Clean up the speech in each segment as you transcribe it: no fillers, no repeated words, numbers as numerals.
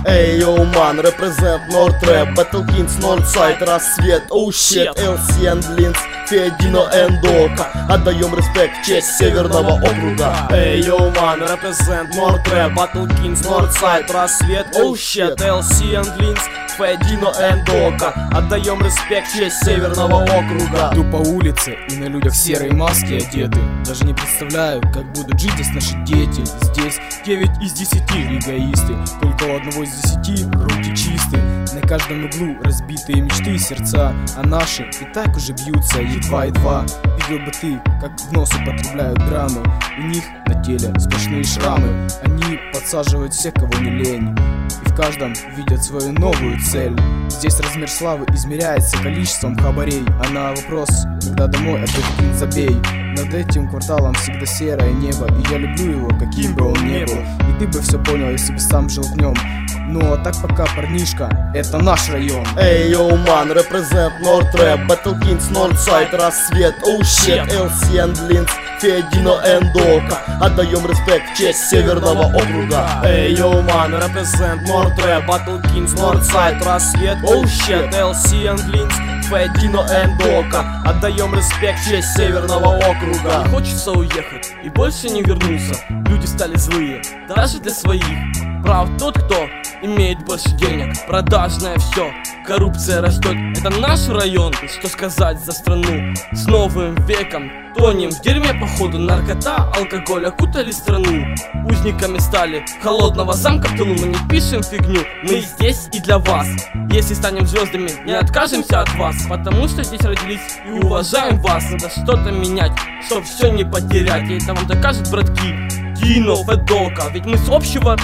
Эй, йоу, ман, represent North-Rap, Battle Kings, Northside, Рассвет, оу щит, LC and Linz, Федино and Дока. Отдаем респект, честь Северного округа. Эй, йоу, ман, represent North-Rap, Battle Kings, Northside, Рассвет, оу щит, LC and Linz, Федино and Дока. Отдаем респект, честь Северного округа. Иду по улице, и на людях серые маски одеты. Даже не представляю, как будут жить здесь наши дети. Здесь 9 из 10 эгоисты, только у одного из 10 руки чистые. На каждом углу разбитые мечты и сердца, а наши и так уже бьются едва-едва. Видел бы ты, как в нос употребляют драмы. У них на теле сплошные шрамы. Они подсаживают всех, кого не лень, и в каждом видят свою новую цель. Здесь размер славы измеряется количеством хабарей, а на вопрос, когда домой, опять забей. Над этим кварталом всегда серое небо, и я люблю его, каким бы он ни был. И ты бы все понял, если бы сам жил в нем. Ну а так пока, парнишка, это наш район. Эй, йоу, ман, represent North-Rap, Battle Kings, Northside, Рассвет, оу щит, LC and Linz, Федино and Дока. Отдаем респект, честь Северного округа. Эй, йоу, ман, represent North-Rap, Battle Kings, Northside, Рассвет, оу щит, LC and Linz, Федино and Дока. Отдаем респект, честь Северного округа. Не хочется уехать и больше не вернуться. Люди стали злые, даже для своих. Прав тот, кто имеет больше денег. Продажное все, коррупция растет. Это наш район, что сказать за страну. С новым веком тонем в дерьме, походу. Наркота, алкоголь окутали страну. Узниками стали холодного замка в тылу. Мы не пишем фигню, мы здесь и для вас. Если станем звездами, не откажемся от вас, потому что здесь родились и уважаем вас. Надо что-то менять, чтоб все не потерять. И это вам докажут братки Дино, Федока. Ведь мы с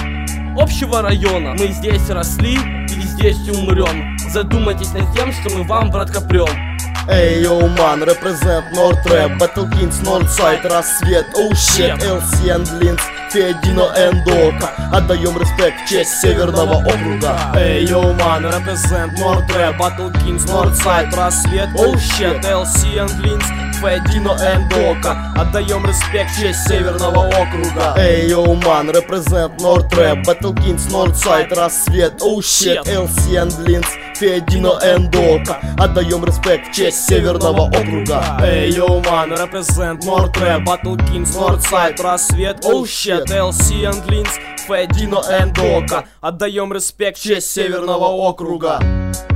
общего района. Мы здесь росли и здесь умрем. Задумайтесь над тем, что мы вам, братка, прем. Эй, йоу, ман, represent North-Rap, Battle Kings, Northside, Рассвет, оу щит, LC and Linz, Федино and Дока. Отдаем респект, честь Северного округа. Эй, йоу, ман, represent North-Rap, Battle Kings, Northside, Рассвет, оу щит, LC and Linz, Федино and Дока. Отдаем респект, честь Северного округа. Эй, йоу, ман, represent North-Rap, Battle Kings, Northside, Рассвет, оу щит, LC and Linz, Федино and Дока. Отдаем респект, честь Северного округа. Эй, йоу, ман, represent North-Rap, Battle Kings, Northside, Рассвет, оу щит, LC and Linz, Федино and Дока. Отдаем респект, честь Северного округа.